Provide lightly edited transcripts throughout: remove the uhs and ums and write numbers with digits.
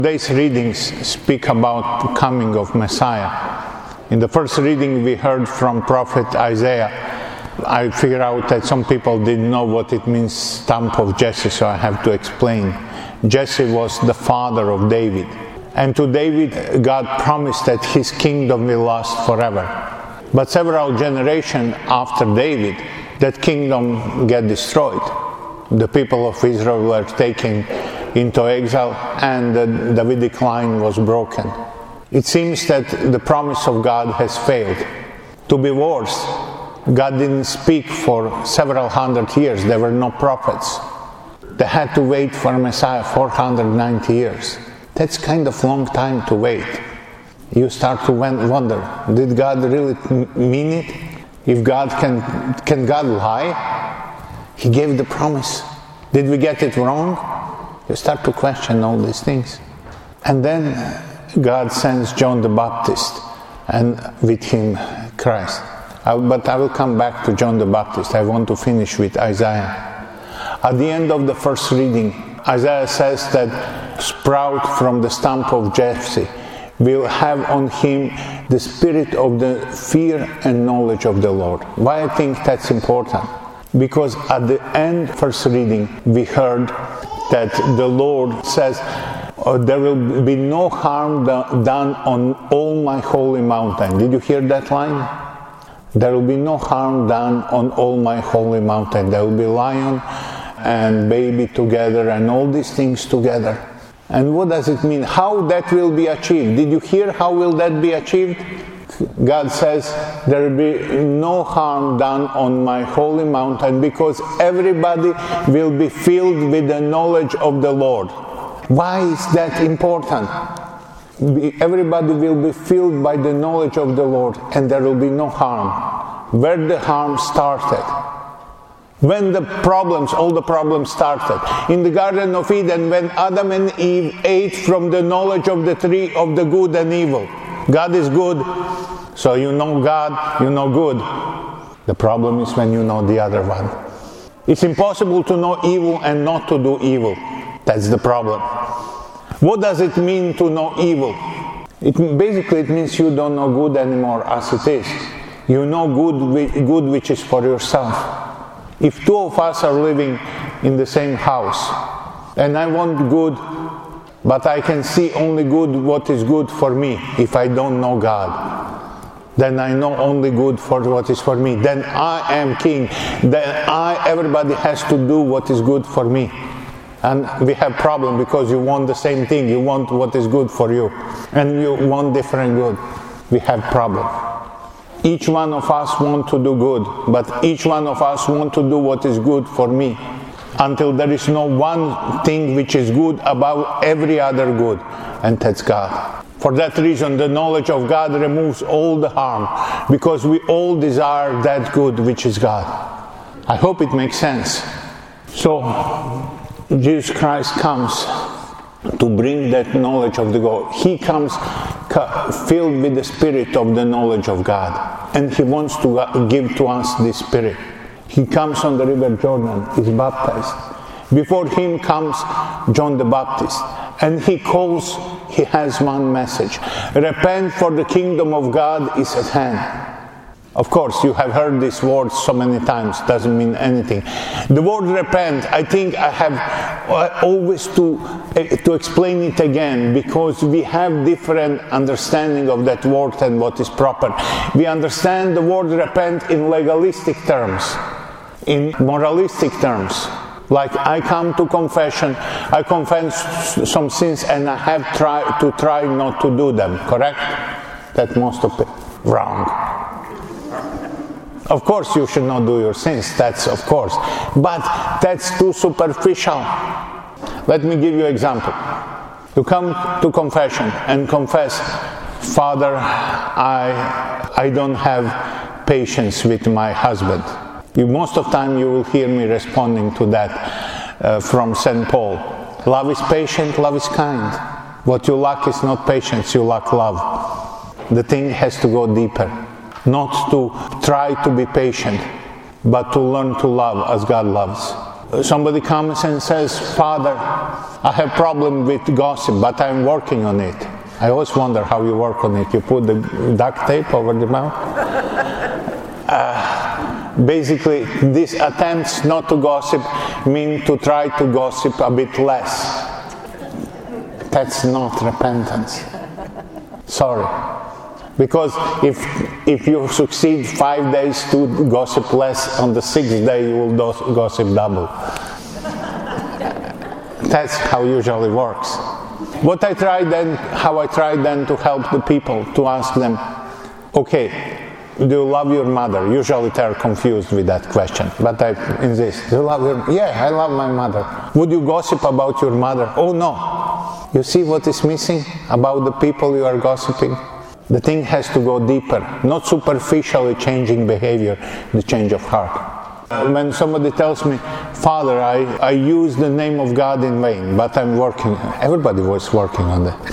Today's readings speak about the coming of Messiah. In the first reading we heard from prophet Isaiah. I figured out that some people didn't know what it means, stump of Jesse, so I have to explain. Jesse was the father of David. And to David, God promised that his kingdom will last forever. But several generations after David, that kingdom got destroyed. The people of Israel were taken into exile and the Davidic line was broken. It seems that the promise of God has failed. To be worse, God didn't speak for several hundred years. There were no prophets. They had to wait for Messiah 490 years. That's kind of long time to wait. You start to wonder, did God really mean it? If God can God lie? He gave the promise. Did we get it wrong? You start to question all these things. And then God sends John the Baptist and with him Christ. But I will come back to John the Baptist. I want to finish with Isaiah. At the end of the first reading, Isaiah says that sprout from the stump of Jesse will have on him the spirit of the fear and knowledge of the Lord. Why I think that's important? Because at the end first reading we heard that the Lord says, there will be no harm done on all my holy mountain. Did you hear that line? There will be no harm done on all my holy mountain. There will be lion and baby together and all these things together. And what does it mean? How that will be achieved? Did you hear how will that be achieved? God says there will be no harm done on my holy mountain because everybody will be filled with the knowledge of the Lord. Why is that important? Everybody will be filled by the knowledge of the Lord and there will be no harm. Where the harm started? When the problems, all the problems started. In the Garden of Eden, when Adam and Eve ate from the knowledge of the tree of the good and evil. God is good, so you know God, you know good. The problem is when you know the other one. It's impossible to know evil and not to do evil. That's the problem. What does it mean to know evil? Basically it means you don't know good anymore as it is. You know good which is for yourself. If two of us are living in the same house and I want good, but I can see only good what is good for me if I don't know God. Then I know only good for what is for me. Then I am king. Then everybody has to do what is good for me. And we have problem because you want the same thing. You want what is good for you. And you want different good. We have problem. Each one of us want to do good. But each one of us want to do what is good for me. Until there is no one thing which is good above every other good. And that's God. For that reason, the knowledge of God removes all the harm. Because we all desire that good which is God. I hope it makes sense. So, Jesus Christ comes to bring that knowledge of the God. He comes filled with the spirit of the knowledge of God. And He wants to give to us this spirit. He comes on the river Jordan, is baptized. Before him comes John the Baptist. And he has one message. Repent, for the kingdom of God is at hand. Of course, you have heard this word so many times, doesn't mean anything. The word repent, I think I have always to explain it again, because we have different understanding of that word and what is proper. We understand the word repent in legalistic terms, in moralistic terms. Like I come to confession, I confess some sins and I have to try not to do them, correct? That most of it wrong. Of course you should not do your sins, that's of course. But that's too superficial. Let me give you an example. You come to confession and confess, Father, I don't have patience with my husband. Most of the time you will hear me responding to that from St. Paul. Love is patient, love is kind. What you lack is not patience, you lack love. The thing has to go deeper. Not to try to be patient, but to learn to love as God loves. somebody comes and says, Father, I have problem with gossip, but I'm working on it. I always wonder how you work on it. You put the duct tape over the mouth? Basically, these attempts not to gossip mean to try to gossip a bit less. That's not repentance. Sorry. Because if you succeed 5 days to gossip less, on the 6th day you will gossip double. That's how it usually works. How I try then to help the people, to ask them, okay, do you love your mother? Usually they're confused with that question, but I insist. Do you love your? Yeah, I love my mother. Would you gossip about your mother? Oh no. You see what is missing about the people you are gossiping? The thing has to go deeper, not superficially changing behavior, the change of heart. When somebody tells me, Father, I use the name of God in vain, but I'm working. Everybody was working on that.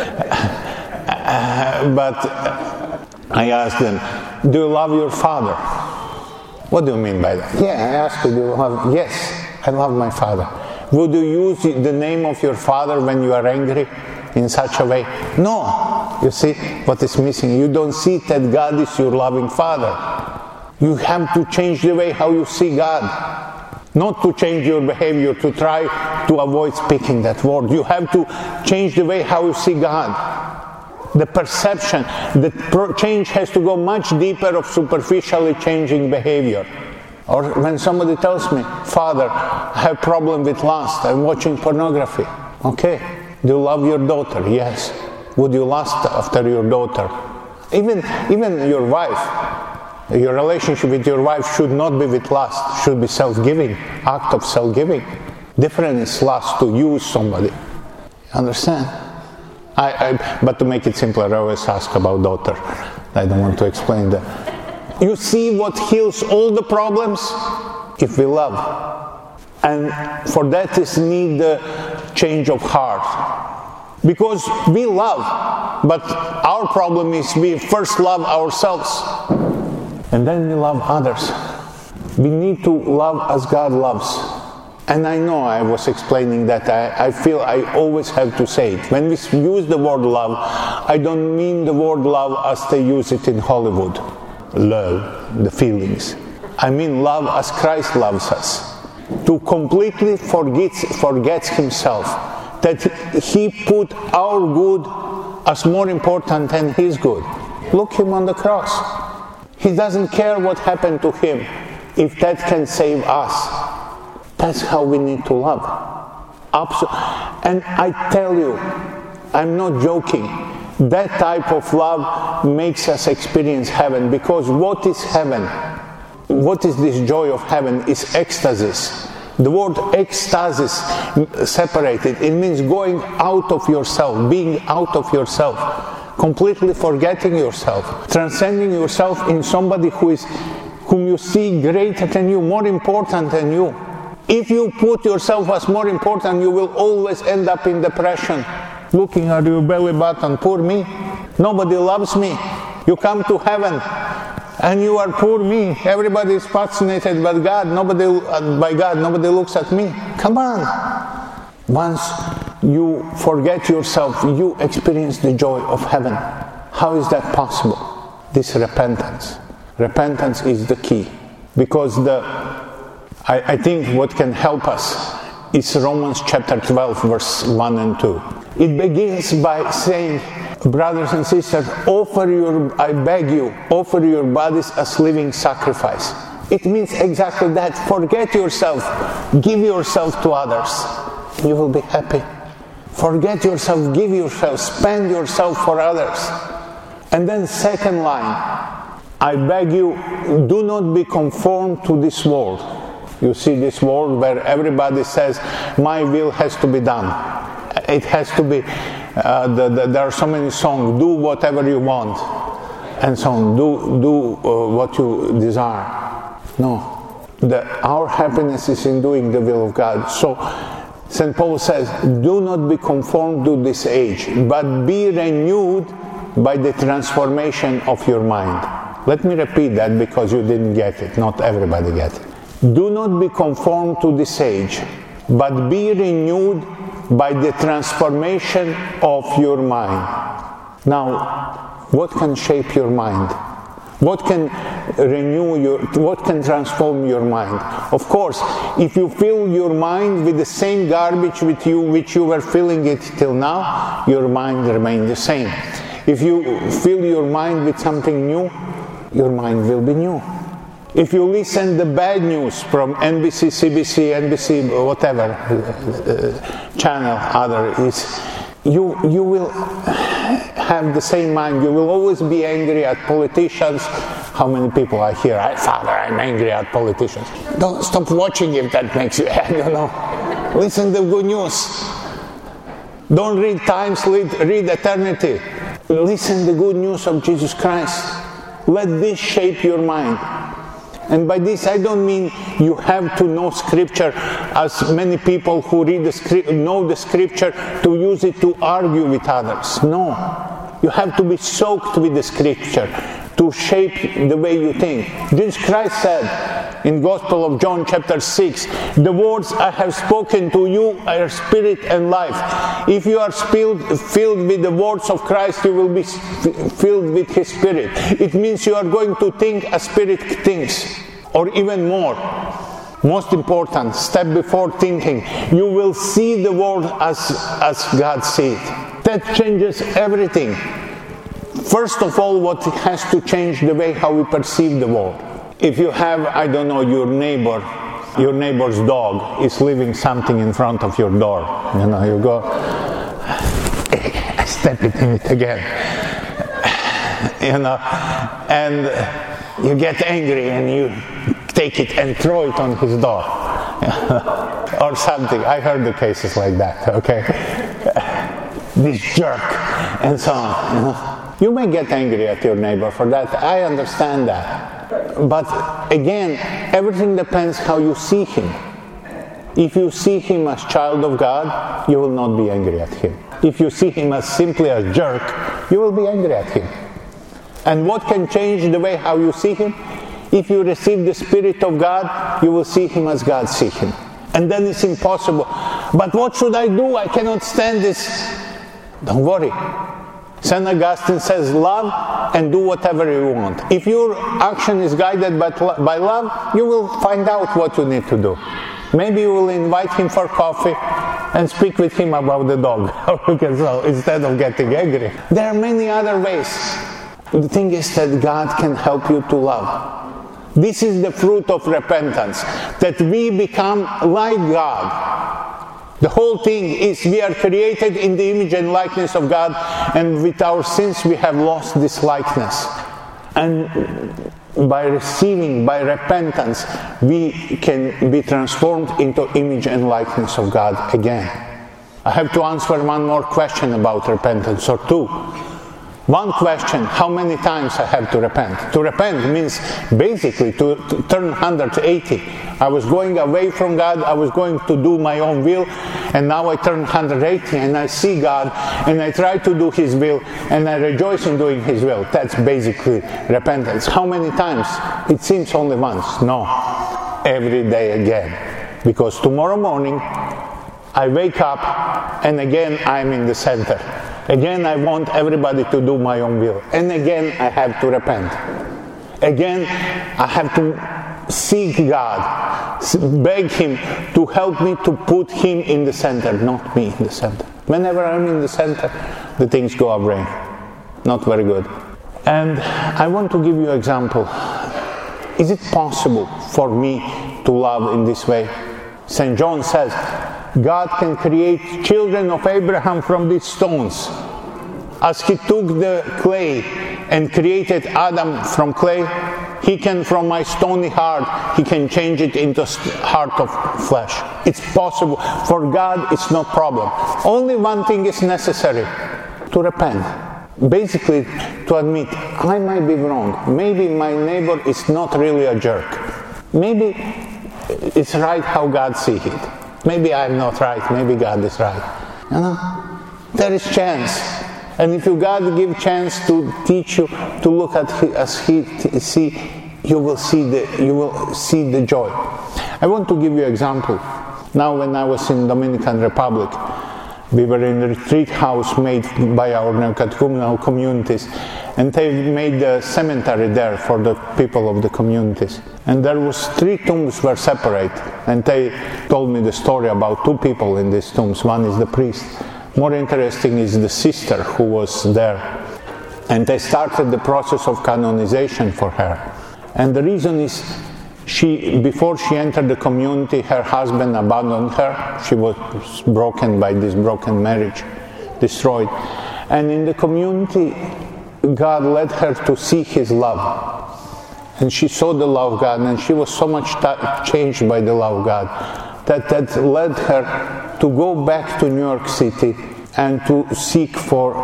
But I ask them, do you love your father? What do you mean by that? Yeah, I ask you, do you love? Yes, I love my father. Would you use the name of your father when you are angry in such a way? No. You see what is missing? You don't see that God is your loving father. You have to change the way how you see God. Not to change your behavior, to try to avoid speaking that word. You have to change the way how you see God. The perception, the change has to go much deeper of superficially changing behavior. Or when somebody tells me, Father, I have a problem with lust, I'm watching pornography. Okay, do you love your daughter? Yes. Would you lust after your daughter? Even your wife. Your relationship with your wife should not be with lust, should be self-giving, act of self-giving. Different is lust to use somebody. Understand? But to make it simpler, I always ask about daughter. I don't want to explain that. You see what heals all the problems? If we love. And for that is need the change of heart. Because we love, but our problem is we first love ourselves. And then we love others. We need to love as God loves. And I know I was explaining that. I feel I always have to say it. When we use the word love, I don't mean the word love as they use it in Hollywood. Love, the feelings. I mean love as Christ loves us. To completely forgets himself. That he put our good as more important than his good. Look him on the cross. He doesn't care what happened to him if that can save us. That's how we need to love. And I tell you, I'm not joking, that type of love makes us experience heaven. Because what is heaven? What is this joy of heaven? Is ecstasis. The word ecstasis separated, it means going out of yourself, being out of yourself. Completely forgetting yourself, transcending yourself in somebody whom you see greater than you, more important than you. If you put yourself as more important, you will always end up in depression, looking at your belly button. Poor me, nobody loves me. You come to heaven and you are poor me. Everybody is fascinated by God. Nobody looks at me. Come on. Once you forget yourself, you experience the joy of heaven. How is that possible? This repentance. Repentance is the key. Because I think what can help us is Romans chapter 12, verse 1 and 2. It begins by saying, brothers and sisters, I beg you, offer your bodies as living sacrifice. It means exactly that. Forget yourself. Give yourself to others. You will be happy. Forget yourself, give yourself, spend yourself for others. And then second line, I beg you, do not be conformed to this world. You see this world where everybody says, my will has to be done. It has to be, there are so many songs, do whatever you want, and so on, do what you desire. No, our happiness is in doing the will of God. So, St. Paul says, do not be conformed to this age, but be renewed by the transformation of your mind. Let me repeat that because you didn't get it. Not everybody gets it. Do not be conformed to this age, but be renewed by the transformation of your mind. Now, what can shape your mind? What can what can transform your mind? Of course, if you fill your mind with the same garbage which you were filling it till now, your mind remains the same. If you fill your mind with something new, your mind will be new. If you listen to bad news from NBC, CBC, NBC, whatever channel other is, you will have the same mind. You will always be angry at politicians. How many people I hear, Father, I'm angry at politicians. Don't stop watching if that makes you, Listen to good news. Don't read Times, read Eternity. Listen to the good news of Jesus Christ. Let this shape your mind. And by this I don't mean you have to know Scripture as many people who know the Scripture to use it to argue with others. No. You have to be soaked with the Scripture to shape the way you think. Jesus Christ said in Gospel of John chapter 6, the words I have spoken to you are spirit and life. If you are filled with the words of Christ, you will be filled with His Spirit. It means you are going to think as Spirit thinks, or even more. Most important, step before thinking, you will see the world as God sees it. That changes everything. First of all, what has to change the way how we perceive the world. If you have, your neighbor's dog is leaving something in front of your door. You go, I step it in it again. And you get angry and you take it and throw it on his door. Or something. I heard the cases like that, okay? This jerk, and so on. You may get angry at your neighbor for that. I understand that. But again, everything depends how you see him. If you see him as child of God, you will not be angry at him. If you see him as simply a jerk, you will be angry at him. And what can change the way how you see him? If you receive the Spirit of God, you will see him as God sees him. And then it's impossible. But what should I do? I cannot stand this. Don't worry. St. Augustine says, love and do whatever you want. If your action is guided by love, you will find out what you need to do. Maybe you will invite him for coffee and speak with him about the dog. Instead of getting angry. There are many other ways. The thing is that God can help you to love. This is the fruit of repentance. That we become like God. The whole thing is we are created in the image and likeness of God, and with our sins we have lost this likeness. And by repentance, we can be transformed into image and likeness of God again. I have to answer one more question about repentance, or two. One question, how many times I have to repent? To repent means basically to turn 180. I was going away from God, I was going to do my own will, and now I turn 180 and I see God and I try to do His will and I rejoice in doing His will. That's basically repentance. How many times? It seems only once. No. Every day again. Because tomorrow morning I wake up and again I'm in the center. Again, I want everybody to do my own will. And again, I have to repent. Again, I have to seek God, beg Him to help me to put Him in the center, not me in the center. Whenever I'm in the center, the things go awry. Not very good. And I want to give you an example. Is it possible for me to love in this way? St. John says, God can create children of Abraham from these stones. As He took the clay and created Adam from clay, He can, from my stony heart, He can change it into heart of flesh. It's possible. For God, it's no problem. Only one thing is necessary: to repent. Basically, to admit, I might be wrong. Maybe my neighbor is not really a jerk. Maybe it's right how God sees it. Maybe I'm not right, maybe God is right. There is chance. And if God give chance to teach you to look at as He see, you will see the joy. I want to give you an example. Now, when I was in Dominican Republic, we were in a retreat house made by our neocatechumenal communities, and they made a cemetery there for the people of the communities. And there was 3 tombs were separate, and they told me the story about 2 people in these tombs. One is the priest. More interesting is the sister who was there. And they started the process of canonization for her. And the reason is, before she entered the community, her husband abandoned her. She was broken by this broken marriage, destroyed. And in the community, God led her to see His love. And she saw the love of God, and she was so much changed by the love of God that led her to go back to New York City and to seek for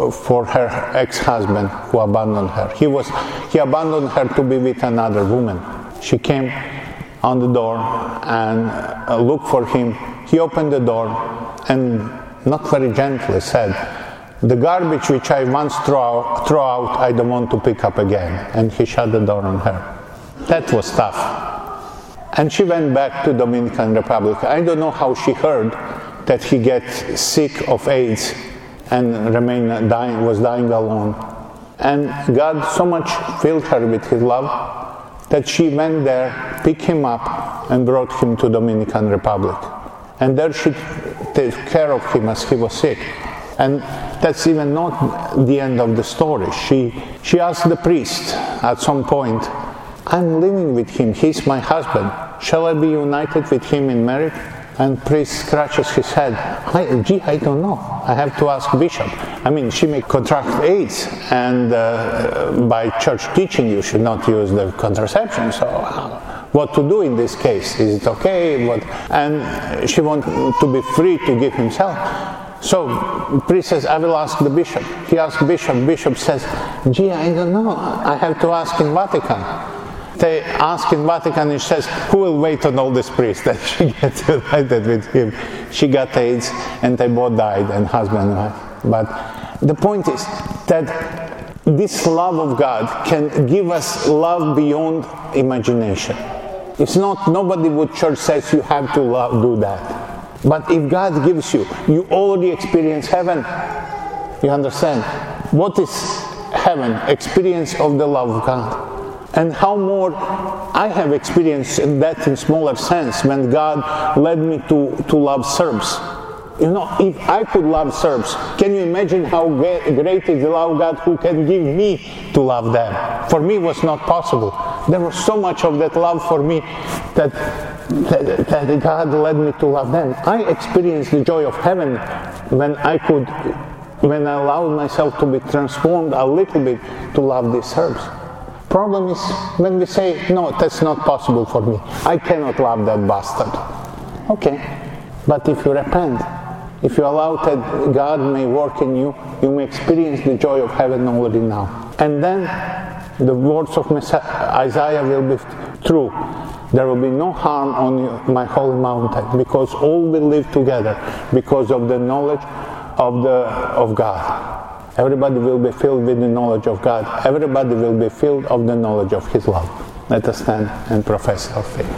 her ex-husband who abandoned her. He abandoned her to be with another woman. She came on the door and looked for him. He opened the door and not very gently said, "The garbage which I once threw out, I don't want to pick up again." And he shut the door on her. That was tough. And she went back to Dominican Republic. I don't know how she heard that he gets sick of AIDS and was dying alone. And God so much filled her with His love that she went there, picked him up, and brought him to Dominican Republic. And there she took care of him as he was sick. And that's even not the end of the story. She asked the priest at some point, "I'm living with him, he's my husband. Shall I be united with him in marriage?" And priest scratches his head. I don't know. I have to ask bishop. I mean, she may contract AIDS, and by church teaching you should not use the contraception. So what to do in this case? Is it okay? And she wants to be free to give himself. So priest says, "I will ask the bishop." He asks bishop. Bishop says, "I don't know. I have to ask in Vatican." They ask in Vatican, and she says, "Who will wait on all this priest that she gets united with him?" She got AIDS, and they both died, and husband and wife. But the point is that this love of God can give us love beyond imagination. It's not, nobody would church says you have to do that. But if God gives you already experience heaven. You understand? What is heaven? Experience of the love of God. And how more I have experienced that in smaller sense when God led me to love Serbs. You know, if I could love Serbs, can you imagine how great is the love of God who can give me to love them? For me it was not possible. There was so much of that love for me that God led me to love them. I experienced the joy of heaven when I allowed myself to be transformed a little bit to love these Serbs. Problem is when we say, "No, that's not possible for me. I cannot love that bastard." Okay, but if you repent, if you allow that God may work in you, you may experience the joy of heaven already now. And then the words of Isaiah will be true. There will be no harm on my holy mountain, because all will live together because of the knowledge of God. Everybody will be filled with the knowledge of God. Everybody will be filled of the knowledge of His love. Let us stand and profess our faith.